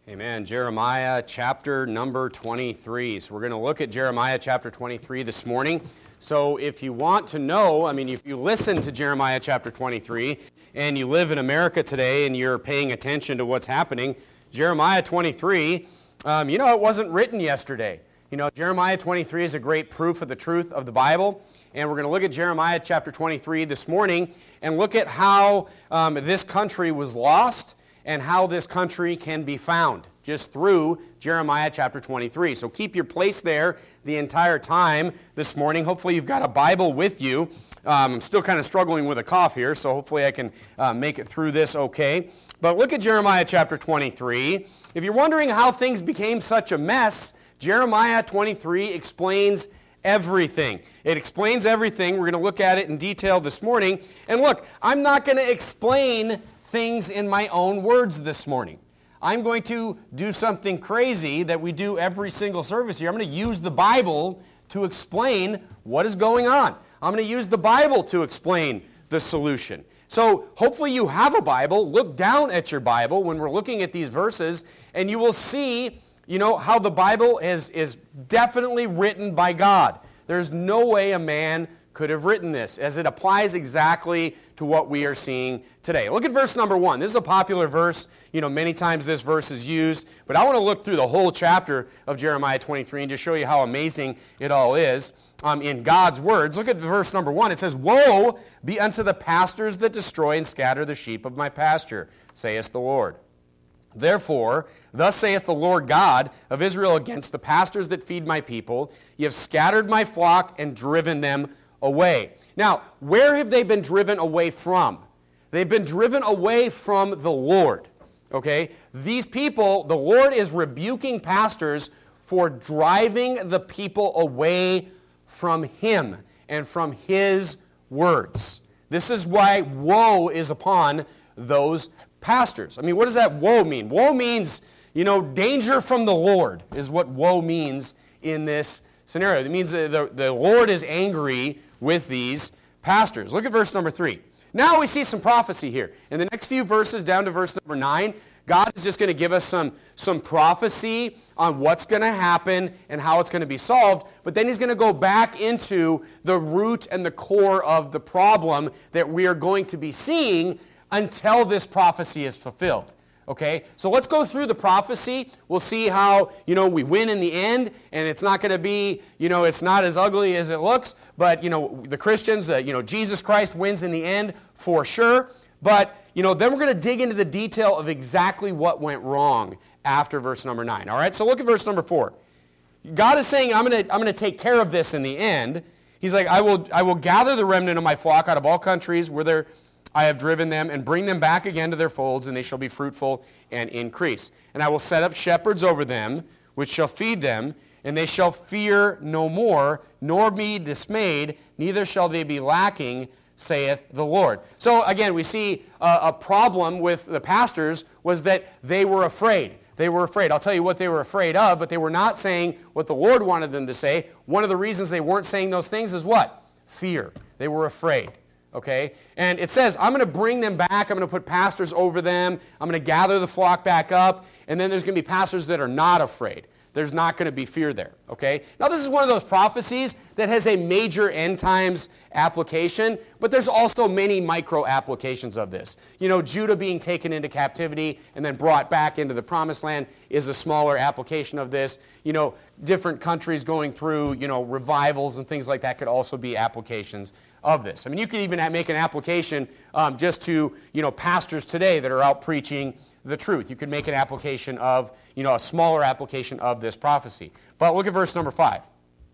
Amen. Jeremiah chapter number 23. So we're going to look at Jeremiah chapter 23 this morning. So if you want to know, if you listen to Jeremiah chapter 23 and you live in America today and you're paying attention to what's happening, Jeremiah 23, it wasn't written yesterday. Jeremiah 23 is a great proof of the truth of the Bible. And we're going to look at Jeremiah chapter 23 this morning and look at how this country was lost and how this country can be found just through Jeremiah chapter 23. So keep your place there the entire time this morning. Hopefully you've got a Bible with you. I'm still kind of struggling with a cough here, so hopefully I can make it through this okay. But look at Jeremiah chapter 23. If you're wondering how things became such a mess, Jeremiah 23 explains everything. It explains everything. We're going to look at it in detail this morning. And look, I'm not going to explain things in my own words this morning. I'm going to do something crazy that we do every single service here. I'm going to use the Bible to explain what is going on. I'm going to use the Bible to explain the solution. So hopefully you have a Bible. Look down at your Bible when we're looking at these verses, and you will see, how the Bible is definitely written by God. There's no way a man could have written this, as it applies exactly to what we are seeing today. Look at verse number 1. This is a popular verse. Many times this verse is used, but I want to look through the whole chapter of Jeremiah 23 and just show you how amazing it all is in God's words. Look at verse number 1. It says, "Woe be unto the pastors that destroy and scatter the sheep of my pasture, saith the Lord. Therefore, thus saith the Lord God of Israel against the pastors that feed my people, ye have scattered my flock and driven them away." Now, where have they been driven away from? They've been driven away from the Lord. Okay? These people, the Lord is rebuking pastors for driving the people away from Him and from His words. This is why woe is upon those pastors. What does that woe mean? Woe means, danger from the Lord is what woe means in this scenario. It means that the Lord is angry with these pastors. Look at verse number 3. Now we see some prophecy here. In the next few verses, down to verse number 9, God is just going to give us some prophecy on what's going to happen and how it's going to be solved. But then He's going to go back into the root and the core of the problem that we are going to be seeing until this prophecy is fulfilled. Okay, so let's go through the prophecy. We'll see how, we win in the end, and it's not going to be, it's not as ugly as it looks, but, the Christians, Jesus Christ wins in the end for sure. But, then we're going to dig into the detail of exactly what went wrong after verse number 9. All right, so look at verse number 4. God is saying, I'm going to take care of this in the end. He's like, I will gather the remnant of my flock out of all countries where I have driven them, and bring them back again to their folds, and they shall be fruitful and increase. And I will set up shepherds over them, which shall feed them, and they shall fear no more, nor be dismayed, neither shall they be lacking, saith the Lord. So again, we see a problem with the pastors was that they were afraid. They were afraid. I'll tell you what they were afraid of, but they were not saying what the Lord wanted them to say. One of the reasons they weren't saying those things is what? Fear. They were afraid. Okay? And it says, I'm going to bring them back. I'm going to put pastors over them. I'm going to gather the flock back up. And then there's going to be pastors that are not afraid. There's not going to be fear there. Okay? Now, this is one of those prophecies that has a major end times application, but there's also many micro applications of this. Judah being taken into captivity and then brought back into the promised land is a smaller application of this. Different countries going through, revivals and things like that could also be applications of this. You could even make an application just to, pastors today that are out preaching the truth. You could make an application of, a smaller application of this prophecy. But look at verse number 5.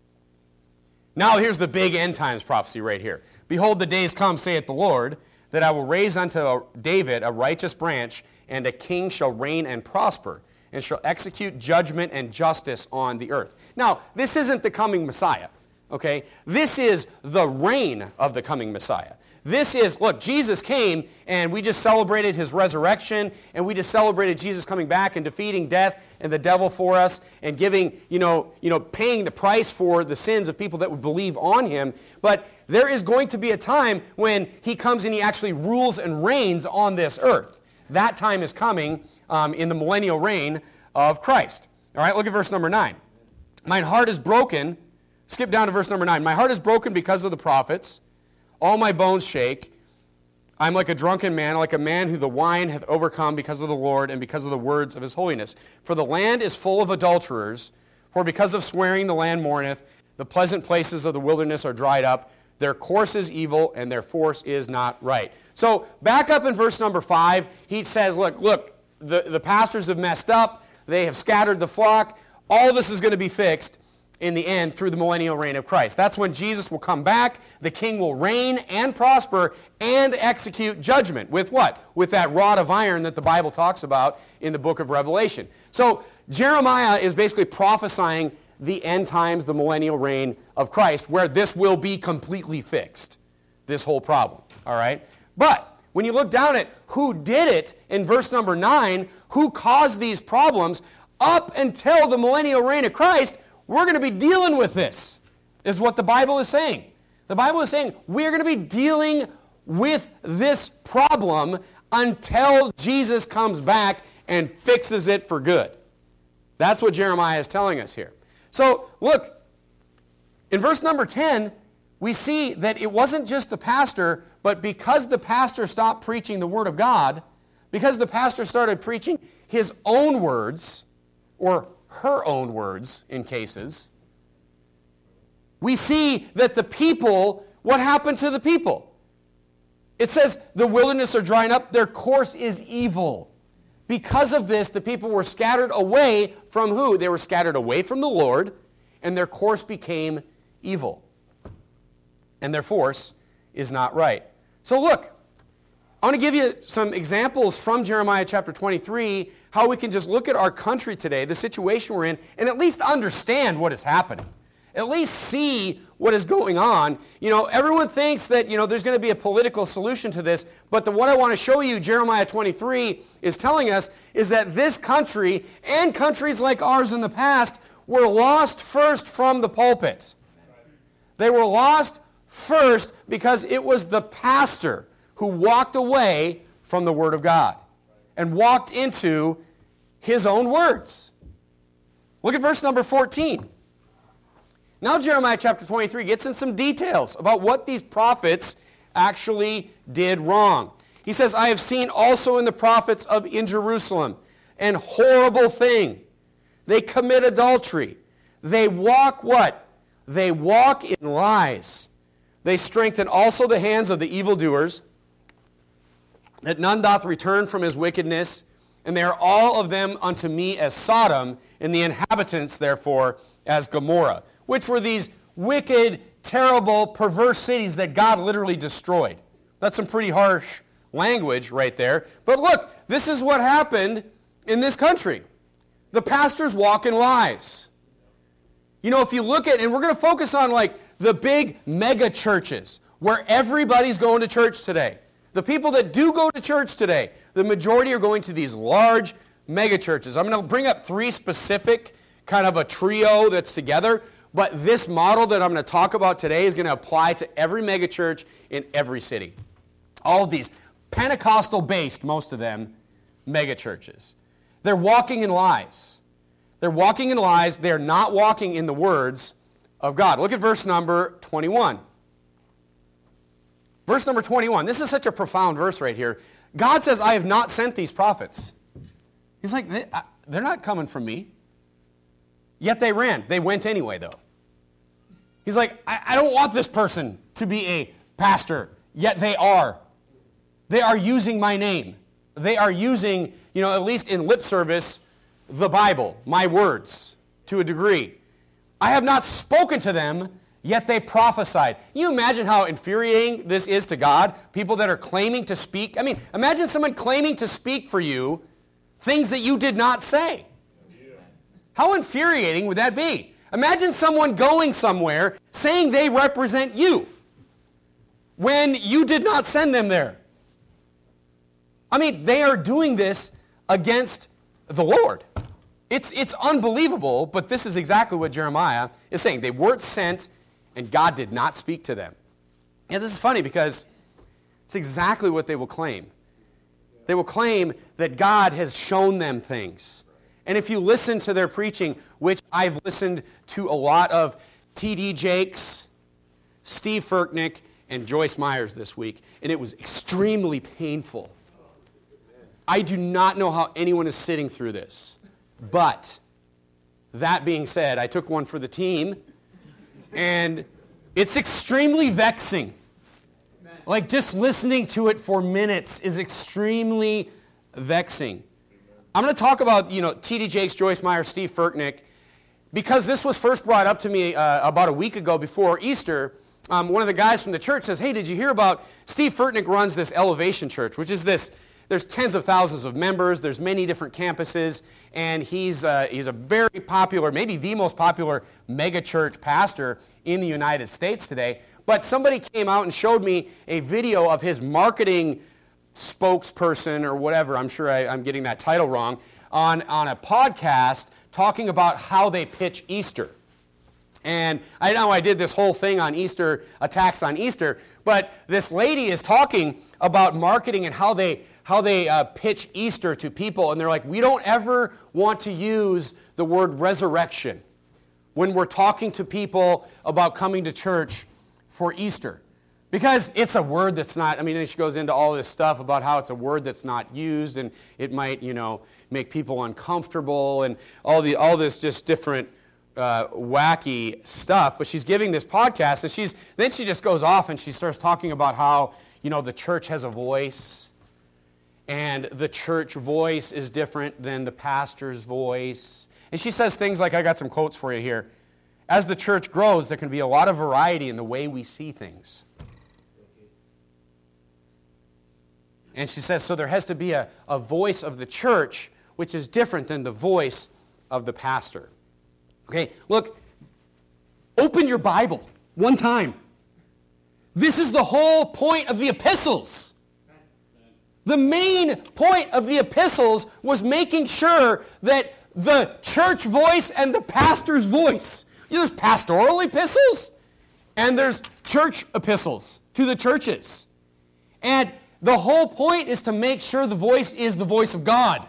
Now here's the big end times prophecy right here. Behold, the days come, saith the Lord, that I will raise unto David a righteous branch, and a king shall reign and prosper, and shall execute judgment and justice on the earth. Now, this isn't the coming Messiah. Okay? This is the reign of the coming Messiah. This is, look, Jesus came, and we just celebrated His resurrection, and we just celebrated Jesus coming back and defeating death and the devil for us, and giving, paying the price for the sins of people that would believe on Him. But there is going to be a time when He comes and He actually rules and reigns on this earth. That time is coming in the millennial reign of Christ. All right, look at verse number 9. Mine heart is broken. Skip down to verse number 9. My heart is broken because of the prophets. All my bones shake. I'm like a drunken man, like a man who the wine hath overcome because of the Lord and because of the words of his holiness. For the land is full of adulterers. For because of swearing the land mourneth. The pleasant places of the wilderness are dried up. Their course is evil, and their force is not right. So back up in verse number 5, he says, look, the pastors have messed up. They have scattered the flock. All this is going to be fixed in the end through the millennial reign of Christ. That's when Jesus will come back. The king will reign and prosper and execute judgment. With what? With that rod of iron that the Bible talks about in the book of Revelation. So Jeremiah is basically prophesying the end times, the millennial reign of Christ, where this will be completely fixed, this whole problem. All right? But when you look down at who did it in verse number 9, who caused these problems, up until the millennial reign of Christ, we're going to be dealing with this, is what the Bible is saying. The Bible is saying we're going to be dealing with this problem until Jesus comes back and fixes it for good. That's what Jeremiah is telling us here. So, look, in verse number 10, we see that it wasn't just the pastor, but because the pastor stopped preaching the Word of God, because the pastor started preaching his own words, or her own words in cases, we see that the people, what happened to the people? It says, the wilderness are drying up, their course is evil. Because of this, the people were scattered away from who? They were scattered away from the Lord, and their course became evil. And their force is not right. So look, I want to give you some examples from Jeremiah chapter 23, how we can just look at our country today, the situation we're in, and at least understand what is happening. At least see what is going on. You know, everyone thinks that, there's going to be a political solution to this, but what I want to show you, Jeremiah 23 is telling us, is that this country and countries like ours in the past were lost first from the pulpit. They were lost first because it was the pastor who walked away from the Word of God and walked into his own words. Look at verse number 14. Now Jeremiah chapter 23 gets in some details about what these prophets actually did wrong. He says, I have seen also in the prophets in Jerusalem an horrible thing. They commit adultery. They walk what? They walk in lies. They strengthen also the hands of the evildoers, that none doth return from his wickedness, and they are all of them unto me as Sodom, and the inhabitants therefore as Gomorrah, which were these wicked, terrible, perverse cities that God literally destroyed. That's some pretty harsh language right there. But look, this is what happened in this country. The pastors walk in lies. If you look at, and we're going to focus on the big mega churches where everybody's going to church today. The people that do go to church today, the majority are going to these large mega churches. I'm going to bring up 3 specific, kind of a trio that's together, but this model that I'm going to talk about today is going to apply to every mega church in every city. All of these Pentecostal-based, most of them, mega churches. They're walking in lies. They're walking in lies. They're not walking in the words of God. Look at verse number 21. Verse number 21. This is such a profound verse right here. God says, I have not sent these prophets. He's like, they're not coming from me. Yet they ran. They went anyway, though. He's like, I don't want this person to be a pastor. Yet they are. They are using my name. They are using, at least in lip service, the Bible, my words, to a degree. I have not spoken to them, yet they prophesied. Can you imagine how infuriating this is to God? People that are claiming to speak. Imagine someone claiming to speak for you things that you did not say. How infuriating would that be? Imagine someone going somewhere saying they represent you when you did not send them there. They are doing this against the Lord. It's unbelievable, but this is exactly what Jeremiah is saying. They weren't sent, and God did not speak to them. And this is funny because it's exactly what they will claim. They will claim that God has shown them things, And if you listen to their preaching, which I've listened to a lot of T.D. Jakes, Steve Furtick, and Joyce Myers this week, and it was extremely painful. I do not know how anyone is sitting through this. But that being said, I took one for the team, and it's extremely vexing. Like just listening to it for minutes is extremely vexing. I'm going to talk about, T.D. Jakes, Joyce Meyer, Steve Furtick, because this was first brought up to me about a week ago before Easter. One of the guys from the church says, hey, did you hear about Steve Furtick runs this Elevation Church, which is this, there's tens of thousands of members, there's many different campuses, and he's a very popular, maybe the most popular mega church pastor in the United States today. But somebody came out and showed me a video of his marketing spokesperson or whatever, I'm sure I'm getting that title wrong, on a podcast talking about how they pitch Easter. And I know I did this whole thing on Easter, attacks on Easter, but this lady is talking about marketing and how they pitch Easter to people, and they're like, we don't ever want to use the word resurrection when we're talking to people about coming to church for Easter. Because it's a word that's not, she goes into all this stuff about how it's a word that's not used, and it might, make people uncomfortable, and all this just different wacky stuff. But she's giving this podcast, and then she just goes off and she starts talking about how, the church has a voice, and the church voice is different than the pastor's voice. And she says things like, I got some quotes for you here. As the church grows, there can be a lot of variety in the way we see things. And she says, so there has to be a voice of the church which is different than the voice of the pastor. Okay, look, open your Bible one time. This is the whole point of the epistles. The main point of the epistles was making sure that the church voice and the pastor's voice. There's pastoral epistles and there's church epistles to the churches. And the whole point is to make sure the voice is the voice of God.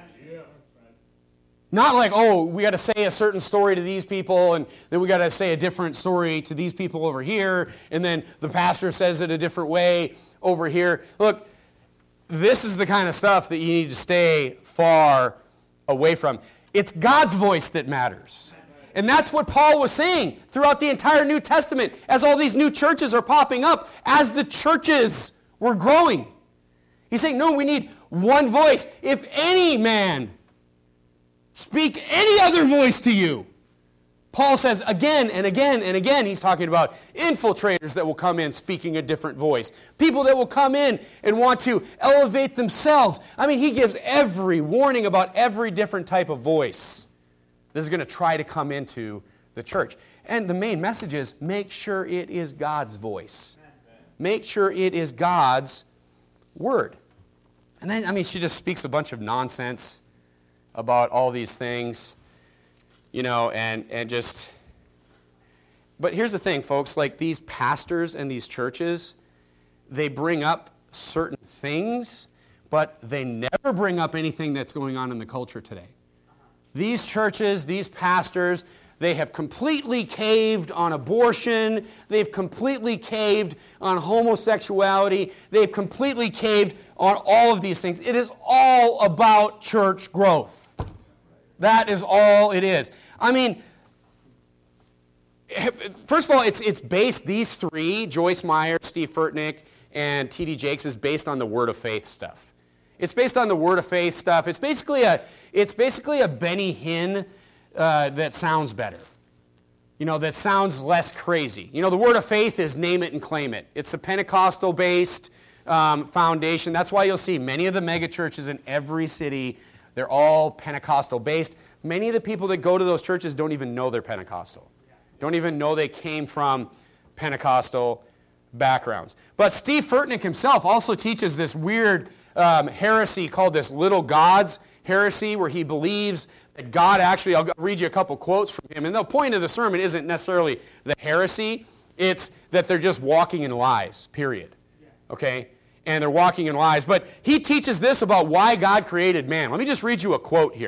Not like, we got to say a certain story to these people, and then we got to say a different story to these people over here, and then the pastor says it a different way over here. Look, this is the kind of stuff that you need to stay far away from. It's God's voice that matters. And that's what Paul was saying throughout the entire New Testament, as all these new churches are popping up, as the churches were growing. He's saying, no, we need one voice. If any man speak any other voice to you. Paul says again and again and again, he's talking about infiltrators that will come in speaking a different voice. People that will come in and want to elevate themselves. He gives every warning about every different type of voice that is going to try to come into the church. And the main message is, make sure it is God's voice. Make sure it is God's word. And then, she just speaks a bunch of nonsense about all these things, and just... But here's the thing, folks, like these pastors and these churches, they bring up certain things, but they never bring up anything that's going on in the culture today. These churches, these pastors, they have completely caved on abortion. They've completely caved on homosexuality. They've completely caved on all of these things. It is all about church growth. That is all it is. First of all, it's based, these three, Joyce Meyer, Steve Furtick, and T.D. Jakes, is based on the Word of Faith stuff. It's based on the Word of Faith stuff. It's basically a Benny Hinn that sounds better. That sounds less crazy. The Word of Faith is name it and claim it. It's a Pentecostal-based foundation. That's why you'll see many of the mega churches in every city, they're all Pentecostal-based. Many of the people that go to those churches don't even know they're Pentecostal. Don't even know they came from Pentecostal backgrounds. But Steve Furtick himself also teaches this weird heresy called this little gods heresy, where he believes that God actually, I'll read you a couple quotes from him, and the point of the sermon isn't necessarily the heresy, it's that they're just walking in lies, period. Okay? And they're walking in lies. But he teaches this about why God created man. Let me just read you a quote here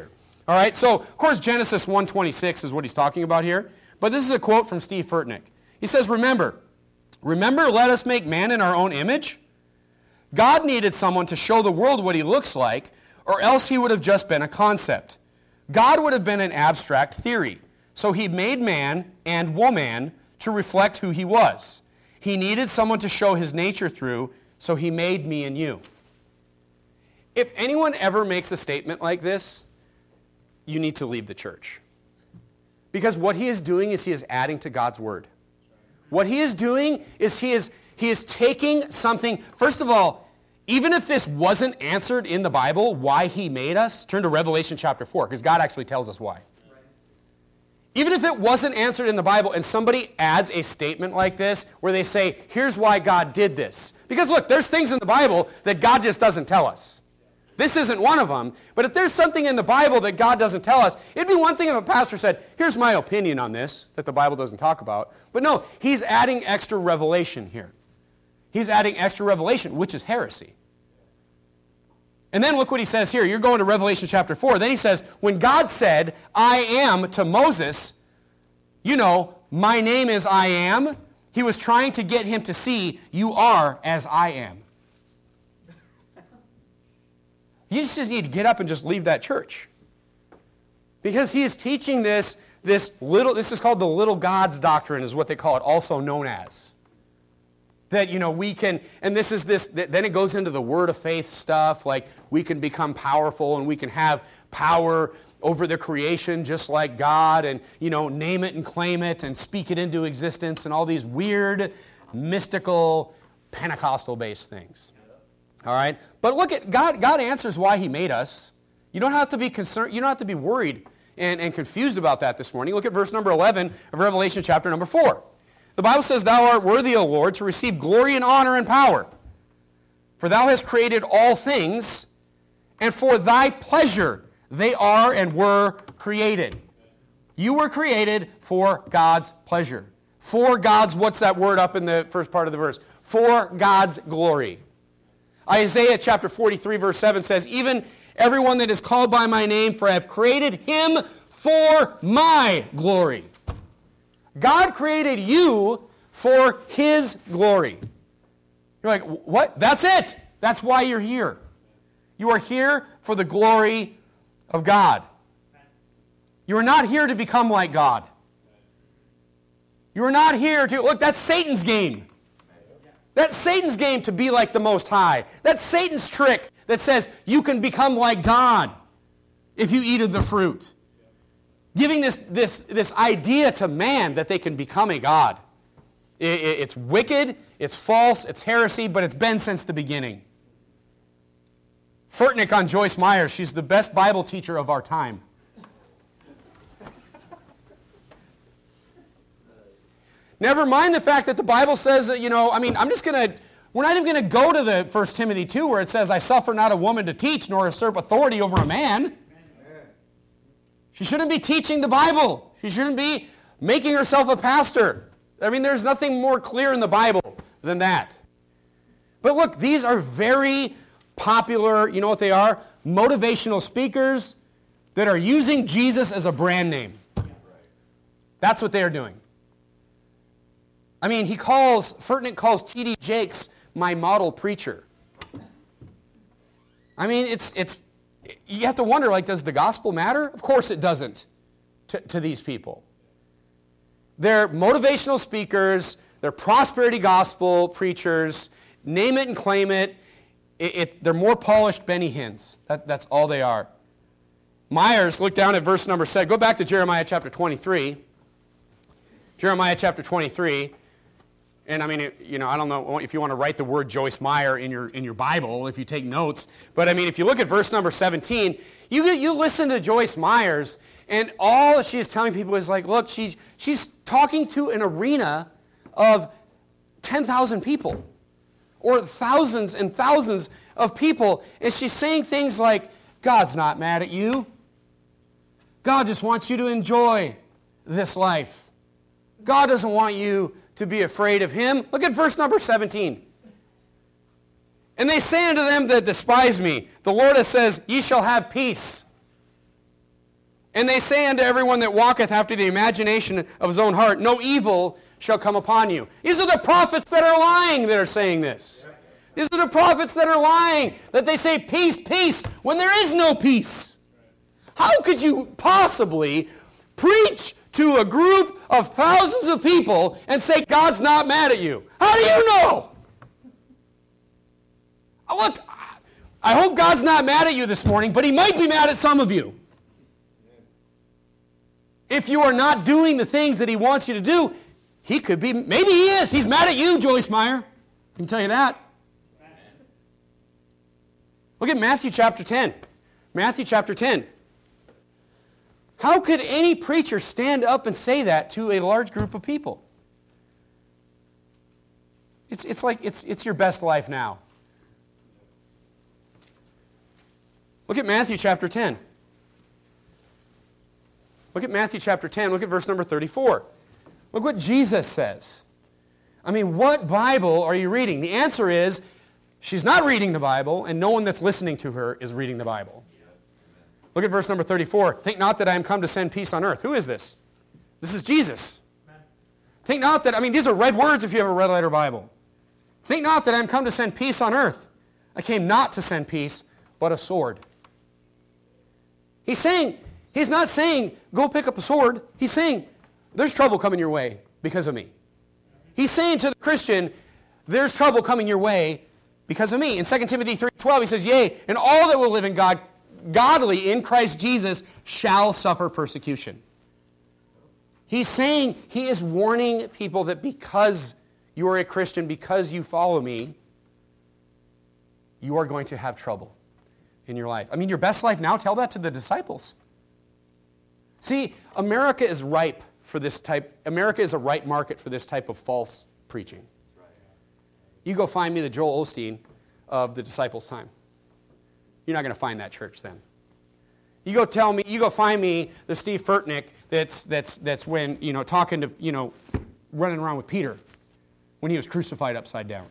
All right, so of course Genesis 1:26 is what he's talking about here. But this is a quote from Steve Furtick. He says, remember, let us make man in our own image. God needed someone to show the world what he looks like, or else he would have just been a concept. God would have been an abstract theory. So he made man and woman to reflect who he was. He needed someone to show his nature through, so he made me and you. If anyone ever makes a statement like this, you need to leave the church. Because what he is doing is he is adding to God's word. What he is doing is he is taking something, first of all, even if this wasn't answered in the Bible, why he made us, turn to Revelation chapter 4, because God actually tells us why. Even if it wasn't answered in the Bible and somebody adds a statement like this where they say, here's why God did this. Because look, there's things in the Bible that God just doesn't tell us. This isn't one of them. But if there's something in the Bible that God doesn't tell us, it'd be one thing if a pastor said, here's my opinion on this that the Bible doesn't talk about. But no, he's adding extra revelation here. He's adding extra revelation, which is heresy. And then look what he says here. You're going to Revelation chapter 4. Then he says, when God said, I am to Moses, you know, my name is I am, he was trying to get him to see, you are as I am. You just need to get up and just leave that church. Because he is teaching this is called the little gods doctrine, is what they call it, also known as. That, you know, we can, and then it goes into the word of faith stuff, like we can become powerful and we can have power over the creation just like God and, you know, name it and claim it and speak it into existence and all these weird, mystical, Pentecostal-based things. All right? But look at, God answers why he made us. You don't have to be concerned, you don't have to be worried and confused about that this morning. Look at verse number 11 of Revelation chapter number 4. The Bible says, thou art worthy, O Lord, to receive glory and honor and power. For thou hast created all things, and for thy pleasure they are and were created. You were created for God's pleasure. For God's, what's that word up in the first part of the verse? For God's glory. Isaiah chapter 43 verse 7 says, even everyone that is called by my name, for I have created him for my glory. God created you for his glory. You're like, what? That's it. That's why you're here. You are here for the glory of God. You are not here to become like God. You are not here to, look, that's Satan's game. That's Satan's game to be like the Most High. That's Satan's trick that says you can become like God if you eat of the fruit. Giving this idea to man that they can become a God. It's wicked, it's false, it's heresy, but it's been since the beginning. Furtick on Joyce Meyer, she's the best Bible teacher of our time. Never mind the fact that the Bible says that, we're not even going to go to the 1 Timothy 2 where it says, I suffer not a woman to teach nor usurp authority over a man. She shouldn't be teaching the Bible. She shouldn't be making herself a pastor. There's nothing more clear in the Bible than that. But look, these are very popular, you know what they are? Motivational speakers that are using Jesus as a brand name. That's what they are doing. Furtick calls T.D. Jakes my model preacher. You have to wonder, does the gospel matter? Of course it doesn't to these people. They're motivational speakers, they're prosperity gospel preachers, name it and claim it. They're more polished Benny Hinn's. That's all they are. Myers, look down at verse number 7. Go back to Jeremiah chapter 23. Jeremiah chapter 23. And I don't know if you want to write the word Joyce Meyer in your Bible, if you take notes. But if you look at verse number 17, you listen to Joyce Myers, and all she is telling people is look, she's talking to an arena of 10,000 people, or thousands and thousands of people, and she's saying things like, God's not mad at you. God just wants you to enjoy this life. God doesn't want you to be afraid of him. Look at verse number 17. And they say unto them that despise me, the Lord says, ye shall have peace. And they say unto everyone that walketh after the imagination of his own heart, no evil shall come upon you. These are the prophets that are lying that are saying this. These are the prophets that are lying, that they say peace, peace, when there is no peace. How could you possibly preach to a group of thousands of people and say God's not mad at you? How do you know? Look, I hope God's not mad at you this morning, but he might be mad at some of you. If you are not doing the things that he wants you to do, he could be, maybe he is. He's mad at you, Joyce Meyer. I can tell you that. Look at Matthew chapter 10. Matthew chapter 10. How could any preacher stand up and say that to a large group of people? It's like it's your best life now. Look at Matthew chapter 10. Look at Matthew chapter 10. Look at verse number 34. Look what Jesus says. I mean, what Bible are you reading? The answer is, she's not reading the Bible, and no one that's listening to her is reading the Bible. Look at verse number 34. Think not that I am come to send peace on earth. Who is this? This is Jesus. Think not that, I mean, these are red words if you have a red letter Bible. Think not that I am come to send peace on earth. I came not to send peace, but a sword. He's not saying, go pick up a sword. He's saying, there's trouble coming your way because of me. He's saying to the Christian, there's trouble coming your way because of me. In 2 Timothy 3:12, he says, yea, and all that will live in God, godly in Christ Jesus shall suffer persecution. He's saying, he is warning people that because you are a Christian, because you follow me, you are going to have trouble in your life. I mean, your best life now, tell that to the disciples. See, America is ripe for this type. America is a ripe market for this type of false preaching. You go find me the Joel Osteen of the disciples' time. You're not going to find that church then. You go find me the Steve Furtick that's when, talking to, running around with Peter when he was crucified upside down.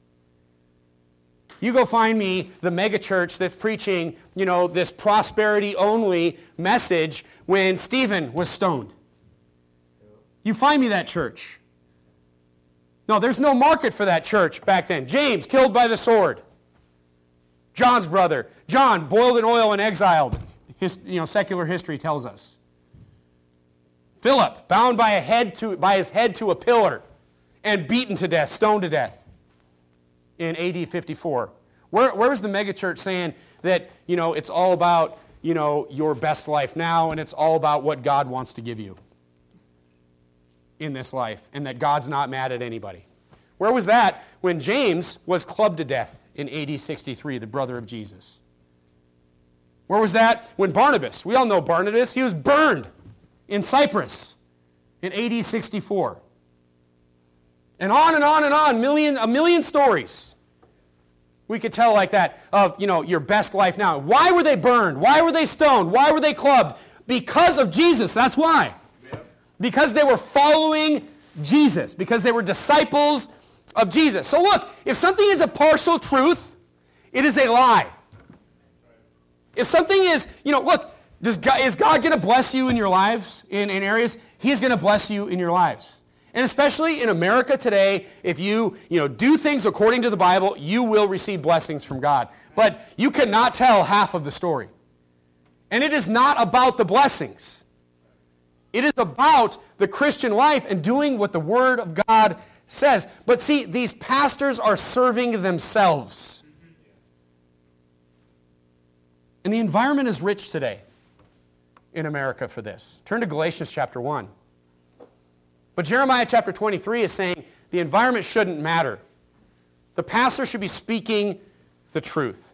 You go find me the mega church that's preaching, this prosperity-only message when Stephen was stoned. You find me that church. No, there's no market for that church back then. James, killed by the sword. John's brother. John, boiled in oil and exiled. Secular history tells us. Philip, bound by his head to a pillar and beaten to death, stoned to death. In AD 54. Where's the megachurch saying that, it's all about, your best life now and it's all about what God wants to give you in this life and that God's not mad at anybody? Where was that when James was clubbed to death in AD 63, the brother of Jesus? Where was that when Barnabas, we all know Barnabas, he was burned in Cyprus in AD 64? And on and on and on, a million stories we could tell like that of, your best life now. Why were they burned? Why were they stoned? Why were they clubbed? Because of Jesus, that's why. Yep. Because they were following Jesus, because they were disciples of Jesus. So look, if something is a partial truth, it is a lie. If something is, look, is God going to bless you in your lives, in areas? He's going to bless you in your lives. And especially in America today, if you do things according to the Bible, you will receive blessings from God. But you cannot tell half of the story. And it is not about the blessings. It is about the Christian life and doing what the Word of God says. But see, these pastors are serving themselves. And the environment is rich today in America for this. Turn to Galatians chapter 1. But Jeremiah chapter 23 is saying the environment shouldn't matter. The pastor should be speaking the truth.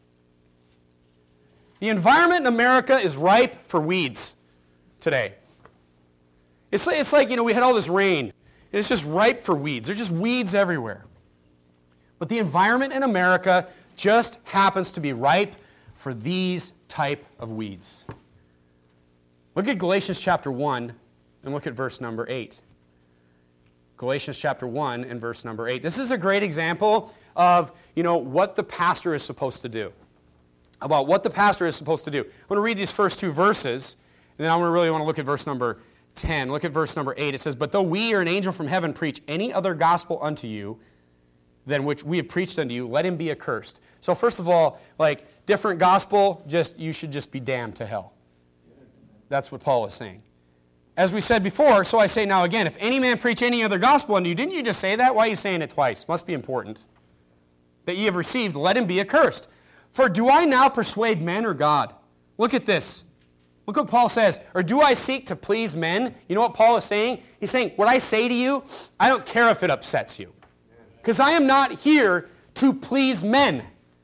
The environment in America is ripe for weeds today. It's like, we had all this rain, and it's just ripe for weeds. There's just weeds everywhere. But the environment in America just happens to be ripe for these type of weeds. Look at Galatians chapter 1 and look at verse number 8. Galatians chapter 1 and verse number 8. This is a great example of, what the pastor is supposed to do. About what the pastor is supposed to do. I'm going to read these first two verses, And then I really want to look at verse number 10. Look at verse number 8. It says, "But though we or an angel from heaven preach any other gospel unto you than which we have preached unto you, let him be accursed." So first of all, like, different gospel, you should just be damned to hell. That's what Paul is saying. As we said before, so I say now again, if any man preach any other gospel unto you, didn't you just say that? Why are you saying it twice? Must be important. That ye have received, let him be accursed. For do I now persuade men or God? Look at this. Look what Paul says. Or do I seek to please men? You know what Paul is saying? He's saying, what I say to you, I don't care if it upsets you. Because I am not here to please men.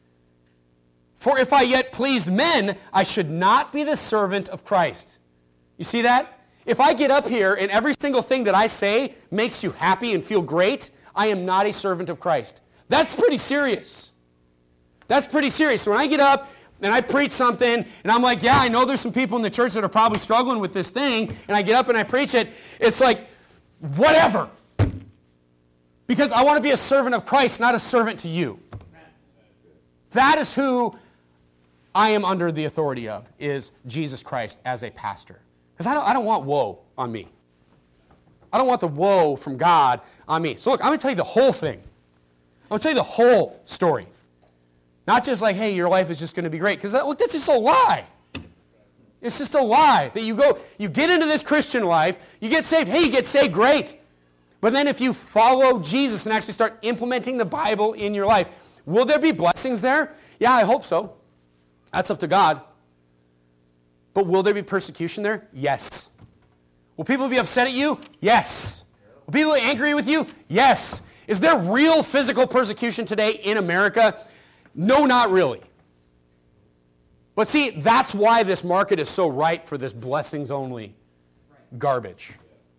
For if I yet pleased men, I should not be the servant of Christ. You see that? If I get up here and every single thing that I say makes you happy and feel great, I am not a servant of Christ. That's pretty serious. That's pretty serious. So when I get up and I preach something and I'm like, yeah, I know there's some people in the church that are probably struggling with this thing, and I get up and I preach it, it's like, whatever. Because I want to be a servant of Christ, not a servant to you. That is who I am under the authority of, is Jesus Christ as a pastor. Because I don't want woe on me. I don't want the woe from God on me. So look, I'm going to tell you the whole thing. I'm going to tell you the whole story. Not just like, hey, your life is just going to be great. Because that's just a lie. It's just a lie. That you get into this Christian life, you get saved. Hey, you get saved, great. But then if you follow Jesus and actually start implementing the Bible in your life, will there be blessings there? Yeah, I hope so. That's up to God. But will there be persecution there? Yes. Will people be upset at you? Yes. Will people be angry with you? Yes. Is there real physical persecution today in America? No, not really. But see, that's why this market is so ripe for this blessings-only garbage.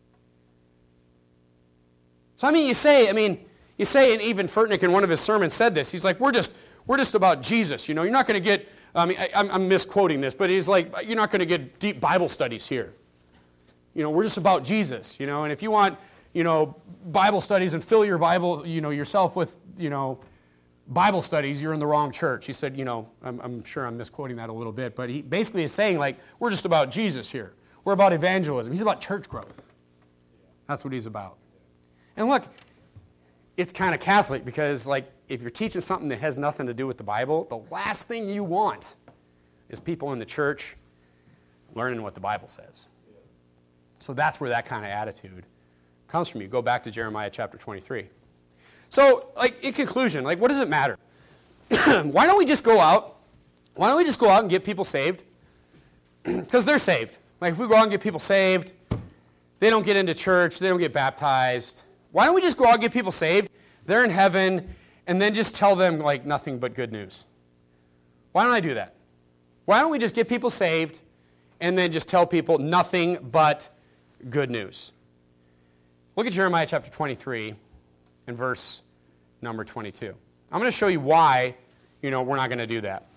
So you say, and even Furtnick in one of his sermons said this. He's like, we're just about Jesus. You know, you're not going to get, I'm misquoting this, but he's like, you're not going to get deep Bible studies here. You know, we're just about Jesus, you know, and if you want, you know, Bible studies and fill your Bible, you know, yourself with, you know, Bible studies, you're in the wrong church. He said, you know, I'm sure I'm misquoting that a little bit, but he basically is saying, like, we're just about Jesus here. We're about evangelism. He's about church growth. That's what he's about. And look, it's kind of Catholic because, like, if you're teaching something that has nothing to do with the Bible, the last thing you want is people in the church learning what the Bible says. So that's where that kind of attitude comes from. You go back to Jeremiah chapter 23. So, like, in conclusion, like, what does it matter? Why don't we just go out? Why don't we just go out and get people saved? Because they're saved. Like, if we go out and get people saved, they don't get into church, they don't get baptized. Why don't we just go out and get people saved? They're in heaven, and then just tell them, like, nothing but good news. Why don't I do that? Why don't we just get people saved and then just tell people nothing but good news? Look at Jeremiah chapter 23 and verse number 22. I'm going to show you why, you know, we're not going to do that.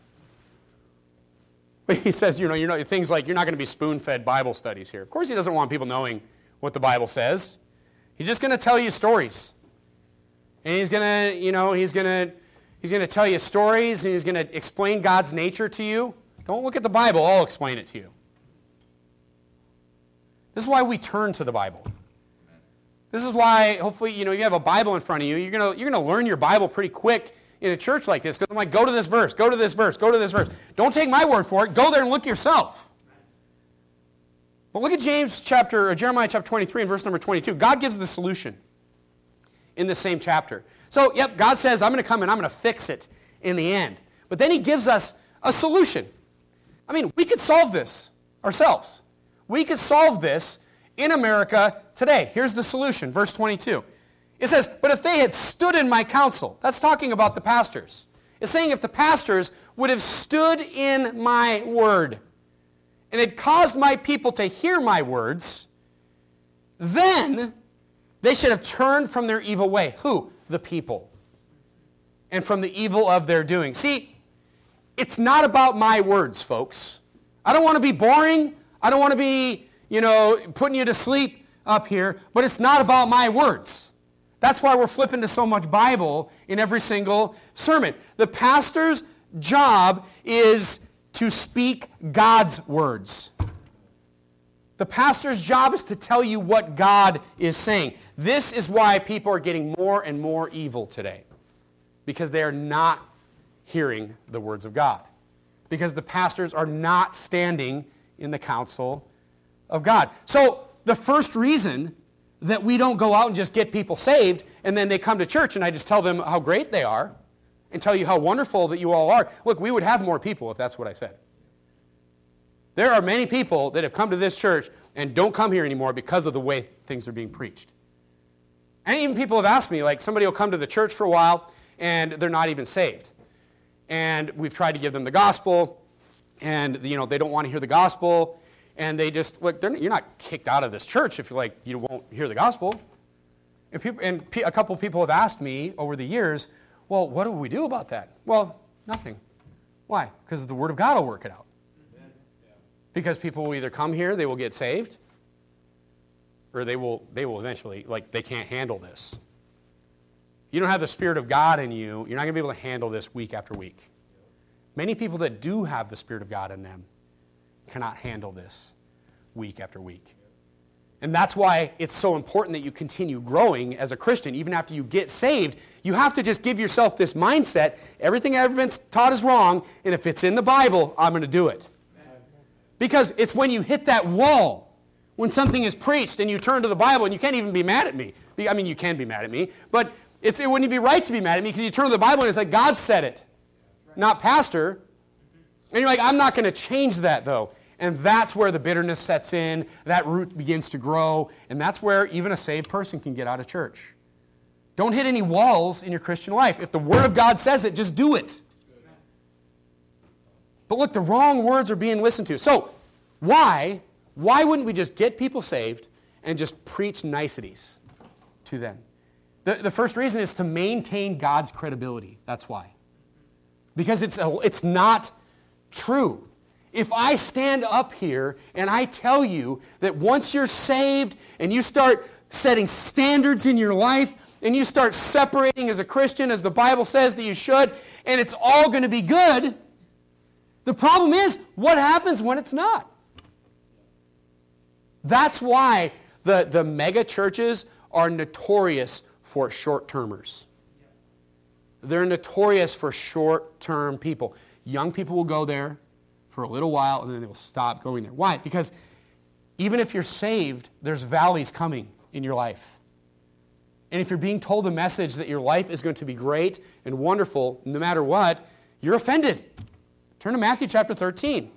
He says, you know, things like you're not going to be spoon-fed Bible studies here. Of course he doesn't want people knowing what the Bible says. He's just going to tell you stories. And he's going to, you know, he's going to tell you stories, and he's going to explain God's nature to you. Don't look at the Bible, I'll explain it to you. This is why we turn to the Bible. This is why, hopefully, you know, you have a Bible in front of you. You're going to learn your Bible pretty quick in a church like this. Because I'm like, go to this verse, go to this verse, go to this verse. Don't take my word for it. Go there and look yourself. But look at Jeremiah chapter 23 and verse number 22. God gives the solution in the same chapter. So, yep, God says, I'm going to come and I'm going to fix it in the end. But then he gives us a solution. I mean, we could solve this ourselves. We could solve this in America today. Here's the solution, verse 22. It says, but if they had stood in my counsel, that's talking about the pastors. It's saying if the pastors would have stood in my word and had caused my people to hear my words, then they should have turned from their evil way. Who? The people. And from the evil of their doing. See, it's not about my words, folks. I don't want to be boring. I don't want to be, you know, putting you to sleep up here, but it's not about my words. That's why we're flipping to so much Bible in every single sermon. The pastor's job is to speak God's words. The pastor's job is to tell you what God is saying. This is why people are getting more and more evil today, because they are not hearing the words of God, because the pastors are not standing in the counsel of God. So the first reason that we don't go out and just get people saved and then they come to church and I just tell them how great they are and tell you how wonderful that you all are. Look, we would have more people if that's what I said. There are many people that have come to this church and don't come here anymore because of the way things are being preached. And even people have asked me, like somebody will come to the church for a while and they're not even saved. And we've tried to give them the gospel and they don't want to hear the gospel. And they just, look, you're not kicked out of this church if you won't hear the gospel. And a couple people have asked me over the years, well, what do we do about that? Well, nothing. Why? Because the Word of God will work it out. Because people will either come here, they will get saved, or they will eventually, they can't handle this. You don't have the Spirit of God in you, you're not going to be able to handle this week after week. Many people that do have the Spirit of God in them cannot handle this week after week. And that's why it's so important that you continue growing as a Christian. Even after you get saved, you have to just give yourself this mindset, everything I've ever been taught is wrong, and if it's in the Bible, I'm going to do it. Because it's when you hit that wall, when something is preached and you turn to the Bible, and you can't even be mad at me. I mean, you can be mad at me, but it wouldn't be right to be mad at me because you turn to the Bible and it's like, God said it, not pastor. And you're like, I'm not going to change that though. And that's where the bitterness sets in, that root begins to grow, and that's where even a saved person can get out of church. Don't hit any walls in your Christian life. If the Word of God says it, just do it. But look, the wrong words are being listened to. So why wouldn't we just get people saved and just preach niceties to them? The first reason is to maintain God's credibility. That's why. Because it's not true. If I stand up here and I tell you that once you're saved and you start setting standards in your life and you start separating as a Christian as the Bible says that you should, and it's all going to be good, the problem is, what happens when it's not? That's why the mega churches are notorious for short-termers. They're notorious for short-term people. Young people will go there for a little while, and then they will stop going there. Why? Because even if you're saved, there's valleys coming in your life. And if you're being told a message that your life is going to be great and wonderful no matter what, you're offended. Turn to Matthew chapter 13.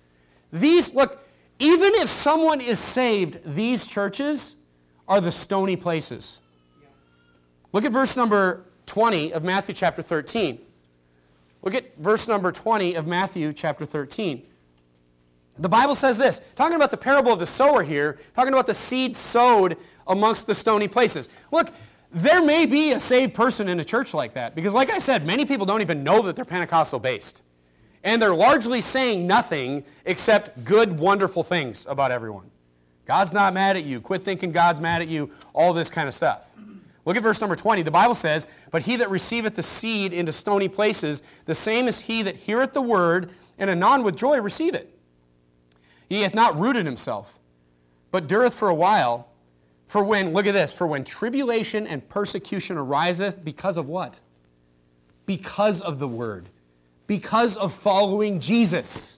Look, even if someone is saved, these churches are the stony places. Look at verse number 20 of Matthew chapter 13. Look at verse number 20 of Matthew chapter 13. The Bible says this, talking about the parable of the sower here, talking about the seed sowed amongst the stony places. Look, there may be a saved person in a church like that, because like I said, many people don't even know that they're Pentecostal based. And they're largely saying nothing except good, wonderful things about everyone. God's not mad at you. Quit thinking God's mad at you. All this kind of stuff. Look at verse number 20. The Bible says, "But he that receiveth the seed into stony places, the same is he that heareth the word, and anon with joy receive it. He hath not rooted himself, but dureth for a while. For when," look at this, "for when tribulation and persecution ariseth," because of what? Because of the word. Because of following Jesus.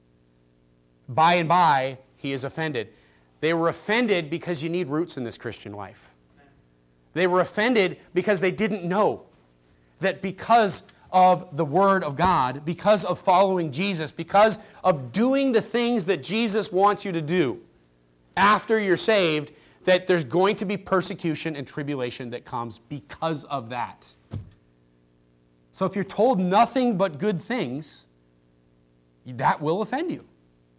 By and by, he is offended. They were offended because you need roots in this Christian life. They were offended because they didn't know that because of the Word of God, because of following Jesus, because of doing the things that Jesus wants you to do after you're saved, that there's going to be persecution and tribulation that comes because of that. So if you're told nothing but good things, that will offend you.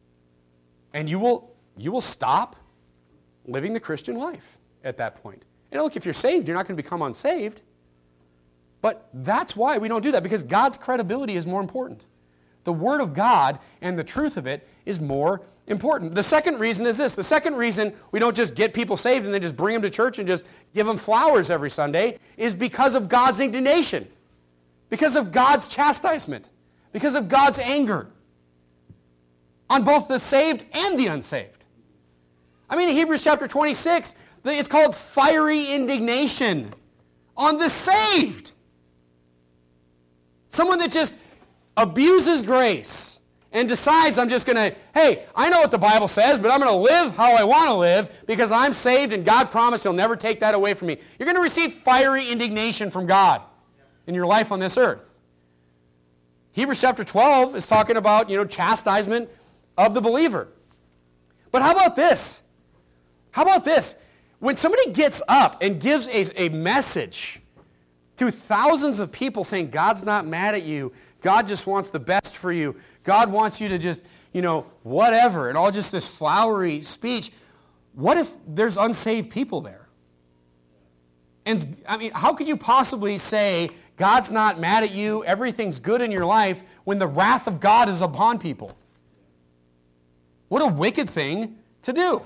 And you will stop living the Christian life at that point. And look, if you're saved, you're not going to become unsaved. But that's why we don't do that, because God's credibility is more important. The Word of God and the truth of it is more important. The second reason is this. The second reason we don't just get people saved and then just bring them to church and just give them flowers every Sunday is because of God's indignation. Because of God's chastisement, because of God's anger on both the saved and the unsaved. I mean, in Hebrews chapter 26, it's called fiery indignation on the saved. Someone that just abuses grace and decides I'm just going to, hey, I know what the Bible says, but I'm going to live how I want to live because I'm saved and God promised He'll never take that away from me. You're going to receive fiery indignation from God in your life on this earth. Hebrews chapter 12 is talking about, chastisement of the believer. But how about this? How about this? When somebody gets up and gives a message to thousands of people saying God's not mad at you, God just wants the best for you, God wants you to just, whatever, and all just this flowery speech, what if there's unsaved people there? And, how could you possibly say God's not mad at you, everything's good in your life, when the wrath of God is upon people? What a wicked thing to do.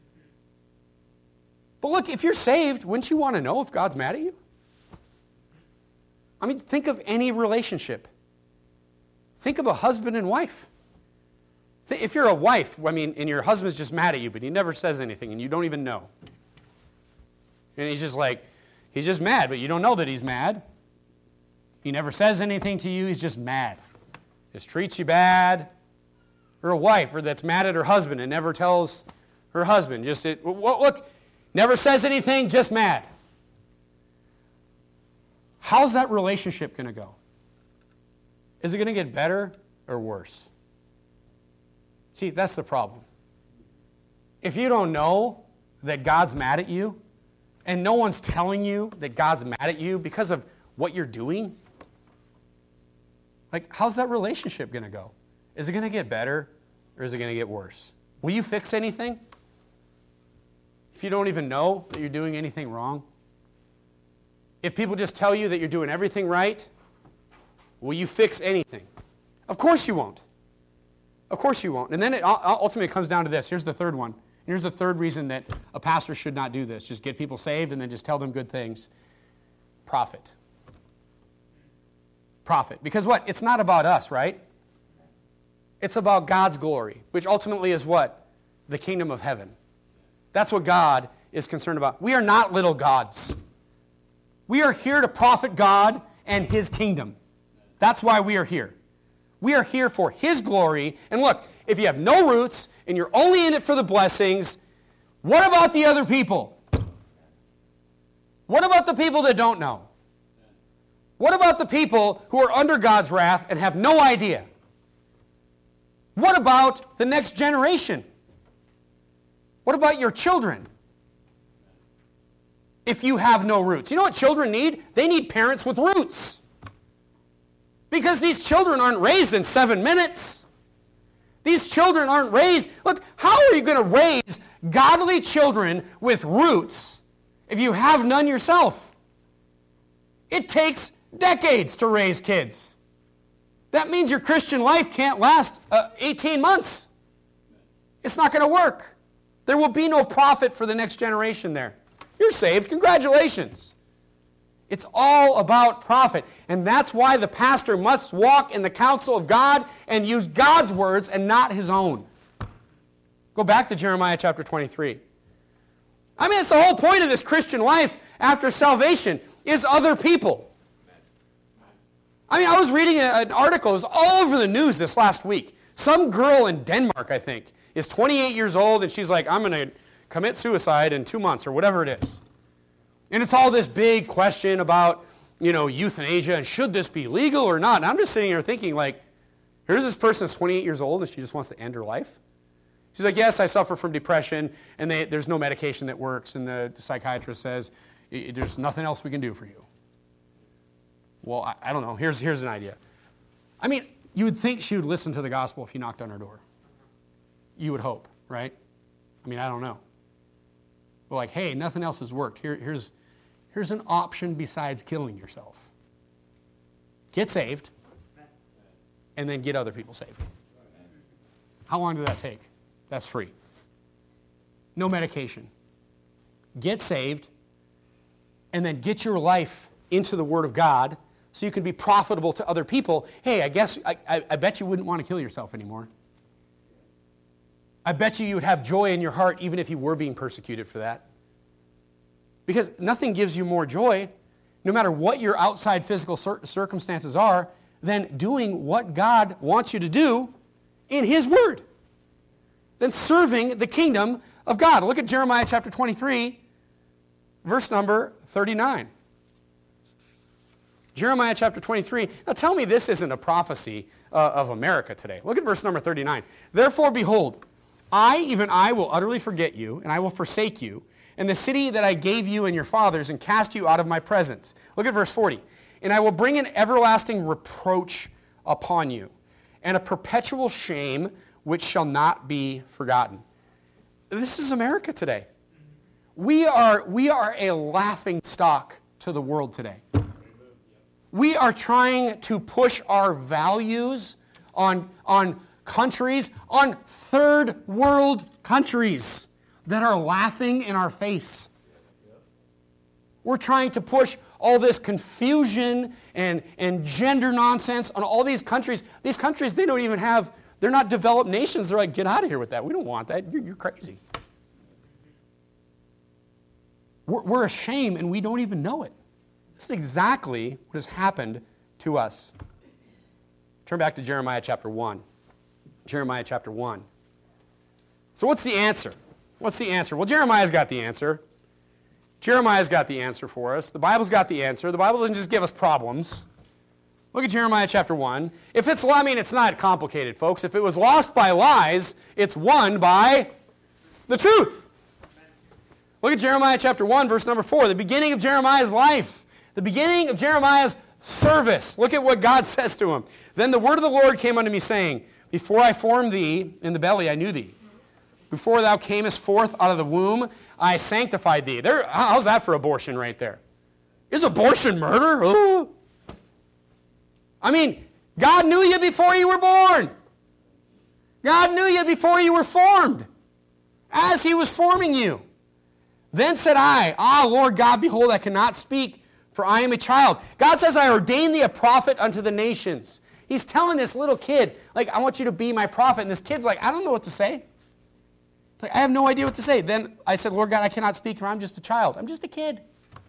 But look, if you're saved, wouldn't you want to know if God's mad at you? Think of any relationship. Think of a husband and wife. If you're a wife, and your husband's just mad at you, but he never says anything, and you don't even know. And he's just mad, but you don't know that he's mad. He never says anything to you, he's just mad. Just treats you bad. Or a wife that's mad at her husband and never tells her husband. Look, never says anything, just mad. How's that relationship going to go? Is it going to get better or worse? See, that's the problem. If you don't know that God's mad at you, and no one's telling you that God's mad at you because of what you're doing, how's that relationship going to go? Is it going to get better or is it going to get worse? Will you fix anything if you don't even know that you're doing anything wrong? If people just tell you that you're doing everything right, will you fix anything? Of course you won't. Of course you won't. And then it ultimately comes down to this. Here's the third one. Here's the third reason that a pastor should not do this. Just get people saved and then just tell them good things. Profit. Profit. Because what? It's not about us, right? It's about God's glory, which ultimately is what? The kingdom of heaven. That's what God is concerned about. We are not little gods. We are here to profit God and His kingdom. That's why we are here. We are here for His glory. And look, if you have no roots and you're only in it for the blessings, what about the other people? What about the people that don't know? What about the people who are under God's wrath and have no idea? What about the next generation? What about your children? If you have no roots. You know what children need? They need parents with roots. Because these children aren't raised in 7 minutes. These children aren't raised. Look, how are you going to raise godly children with roots if you have none yourself? It takes decades to raise kids. That means your Christian life can't last 18 months. It's not going to work. There will be no profit for the next generation there. You're saved. Congratulations. It's all about profit. And that's why the pastor must walk in the counsel of God and use God's words and not his own. Go back to Jeremiah chapter 23. It's the whole point of this Christian life after salvation is other people. I was reading an article, it was all over the news this last week. Some girl in Denmark, I think, is 28 years old, and she's like, I'm going to commit suicide in 2 months, or whatever it is. And it's all this big question about, euthanasia, and should this be legal or not? And I'm just sitting here thinking, here's this person that's 28 years old, and she just wants to end her life. She's like, yes, I suffer from depression, and there's no medication that works, and the psychiatrist says, there's nothing else we can do for you. Well, I don't know. Here's an idea. You would think she would listen to the gospel if you knocked on her door. You would hope, right? I don't know. Well, hey, nothing else has worked. Here's an option besides killing yourself. Get saved, and then get other people saved. How long did that take? That's free. No medication. Get saved, and then get your life into the Word of God so you can be profitable to other people. Hey, I bet you wouldn't want to kill yourself anymore. I bet you would have joy in your heart even if you were being persecuted for that. Because nothing gives you more joy, no matter what your outside physical circumstances are, than doing what God wants you to do in His Word. Than serving the kingdom of God. Look at Jeremiah chapter 23, verse number 39. Jeremiah chapter 23. Now tell me this isn't a prophecy of America today. Look at verse number 39. Therefore, behold, even I, will utterly forget you, and I will forsake you, and the city that I gave you and your fathers, and cast you out of my presence. Look at verse 40. And I will bring an everlasting reproach upon you, and a perpetual shame which shall not be forgotten. This is America today. We are a laughing stock to the world today. We are trying to push our values on countries, on third world countries that are laughing in our face. We're trying to push all this confusion and gender nonsense on all these countries. These countries, they don't even have, they're not developed nations. They're like, get out of here with that. We don't want that. You're crazy. We're ashamed and we don't even know it. This is exactly what has happened to us. Turn back to Jeremiah chapter 1. Jeremiah chapter 1. So what's the answer? What's the answer? Well, Jeremiah's got the answer. Jeremiah's got the answer for us. The Bible's got the answer. The Bible doesn't just give us problems. Look at Jeremiah chapter 1. It's not complicated, folks. If it was lost by lies, it's won by the truth. Look at Jeremiah chapter 1, verse number 4, the beginning of Jeremiah's life, the beginning of Jeremiah's service. Look at what God says to him. Then the word of the Lord came unto me, saying, before I formed thee in the belly, I knew thee. Before thou camest forth out of the womb, I sanctified thee. How's that for abortion right there? Is abortion murder? Oh. I mean, God knew you before you were born. God knew you before you were formed, as He was forming you. Then said I, Lord God, behold, I cannot speak, for I am a child. God says, I ordained thee a prophet unto the nations. He's telling this little kid, like, I want you to be my prophet. And this kid's like, I don't know what to say. It's like, I have no idea what to say. Then I said, Lord God, I cannot speak, for I'm just a child. I'm just a kid.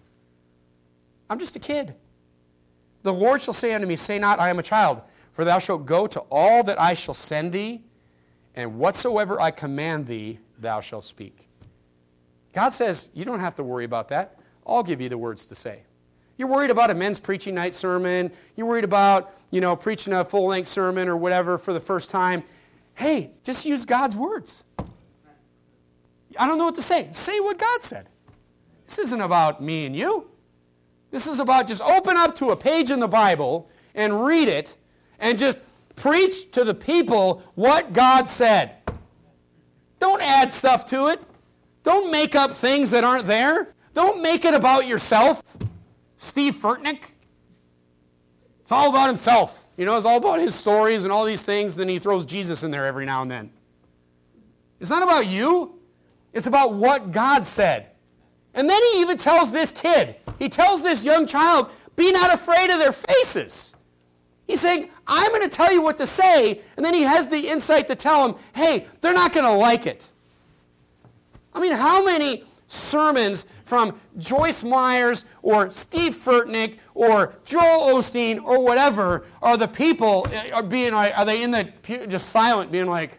I'm just a kid. The Lord shall say unto me, say not, I am a child, for thou shalt go to all that I shall send thee, and whatsoever I command thee, thou shalt speak. God says, you don't have to worry about that. I'll give you the words to say. You're worried about a men's preaching night sermon. You're worried about, preaching a full-length sermon or whatever for the first time. Hey, just use God's words. I don't know what to say. Say what God said. This isn't about me and you. This is about just open up to a page in the Bible and read it and just preach to the people what God said. Don't add stuff to it. Don't make up things that aren't there. Don't make it about yourself. Steve Furtick. It's all about himself. It's all about his stories and all these things. Then he throws Jesus in there every now and then. It's not about you. It's about what God said. And then he even tells this kid, he tells this young child, be not afraid of their faces. He's saying, I'm going to tell you what to say. And then he has the insight to tell him, hey, they're not going to like it. I mean, how many sermons from Joyce Myers or Steve Furtick or Joel Osteen or whatever are the people are they in the pew just silent, being like,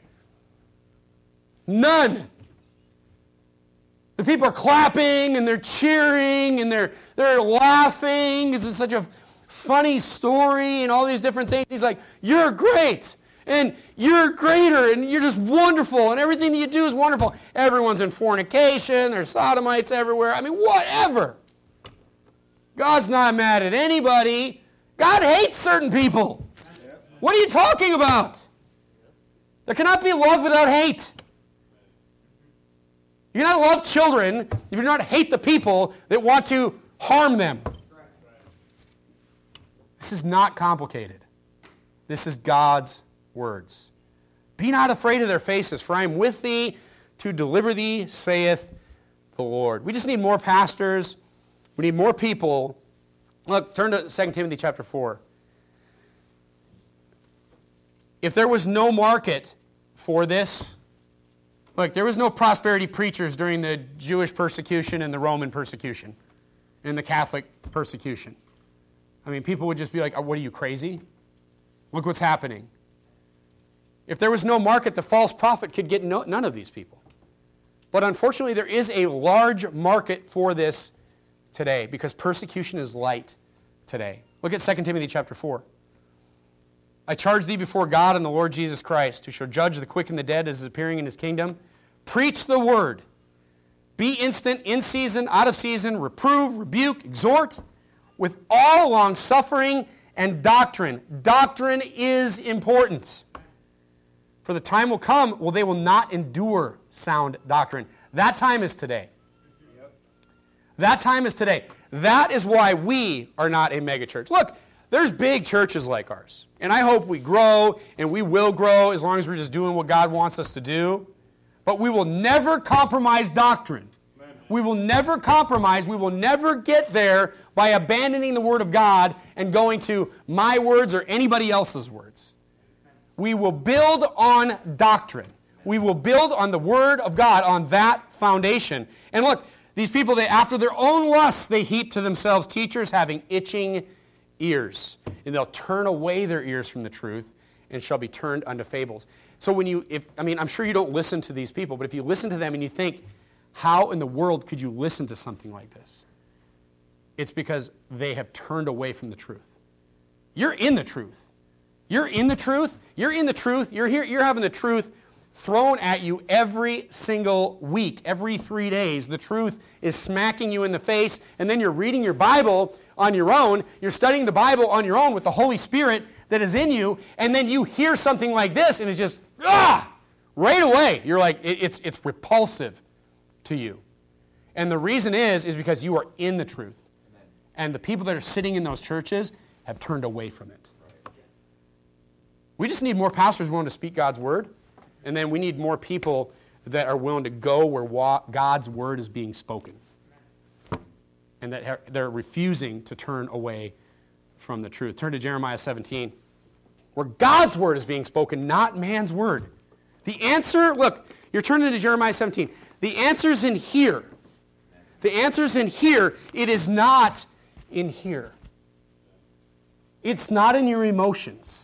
none. The people are clapping and they're cheering and they're laughing because it's such a funny story and all these different things. He's like, you're great. And you're greater, and you're just wonderful, and everything that you do is wonderful. Everyone's in fornication, there's sodomites everywhere. I mean, whatever. God's not mad at anybody. God hates certain people. What are you talking about? There cannot be love without hate. You cannot love children if you do not hate the people that want to harm them. This is not complicated. This is God's words. Be not afraid of their faces, for I am with thee to deliver thee, saith the Lord. We just need more pastors. We need more people. Look, turn to 2 Timothy chapter 4. If there was no market for this, Look, there was no prosperity preachers during the Jewish persecution and the Roman persecution and the Catholic persecution. I mean, people would just be like, what are you, crazy? Look what's happening. If there was no market, the false prophet could get none of these people. But unfortunately, there is a large market for this today because persecution is light today. Look at 2 Timothy chapter 4. I charge thee before God and the Lord Jesus Christ, who shall judge the quick and the dead as is appearing in his kingdom. Preach the word. Be instant, in season, out of season, reprove, rebuke, exhort, with all long-suffering and doctrine. Doctrine is important. For the time will come, they will not endure sound doctrine. That time is today. That time is today. That is why we are not a megachurch. Look, there's big churches like ours. And I hope we grow, and we will grow as long as we're just doing what God wants us to do. But we will never compromise doctrine. We will never compromise. We will never get there by abandoning the Word of God and going to my words or anybody else's words. We will build on doctrine. We will build on the Word of God, on that foundation. And look, these people, after their own lusts, they heap to themselves teachers having itching ears. And they'll turn away their ears from the truth and shall be turned unto fables. So I'm sure you don't listen to these people, but if you listen to them and you think, how in the world could you listen to something like this? It's because they have turned away from the truth. You're in the truth. You're in the truth. You're in the truth. You're here. You're having the truth thrown at you every single week, every 3 days. The truth is smacking you in the face, and then you're reading your Bible on your own. You're studying the Bible on your own with the Holy Spirit that is in you, and then you hear something like this, and it's just, right away. You're like, it's repulsive to you. And the reason is because you are in the truth. And the people that are sitting in those churches have turned away from it. We just need more pastors willing to speak God's word. And then we need more people that are willing to go where God's word is being spoken. And that they're refusing to turn away from the truth. Turn to Jeremiah 17, where God's word is being spoken, not man's word. The answer, look, you're turning to Jeremiah 17. The answer's in here. The answer's in here. It is not in here. It's not in your emotions.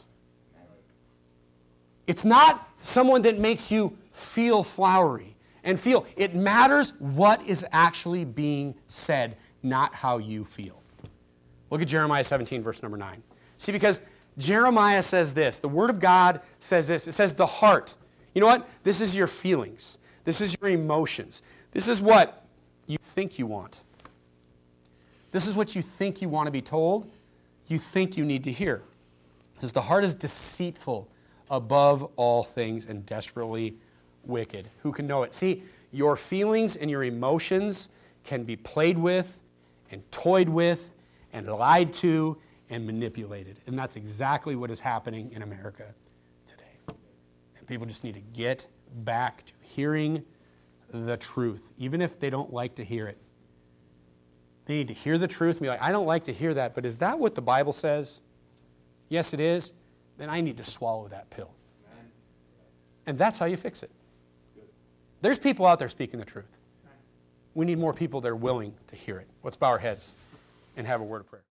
It's not someone that makes you feel flowery and feel. It matters what is actually being said, not how you feel. Look at Jeremiah 17, verse number 9. See, because Jeremiah says this. The Word of God says this. It says the heart. You know what? This is your feelings. This is your emotions. This is what you think you want. This is what you think you want to be told. You think you need to hear. Because the heart is deceitful above all things and desperately wicked. Who can know it? See, your feelings and your emotions can be played with and toyed with and lied to and manipulated. And that's exactly what is happening in America today. And people just need to get back to hearing the truth, even if they don't like to hear it. They need to hear the truth and be like, I don't like to hear that, but is that what the Bible says? Yes, it is. Then I need to swallow that pill. And that's how you fix it. There's people out there speaking the truth. We need more people that are willing to hear it. Let's bow our heads and have a word of prayer.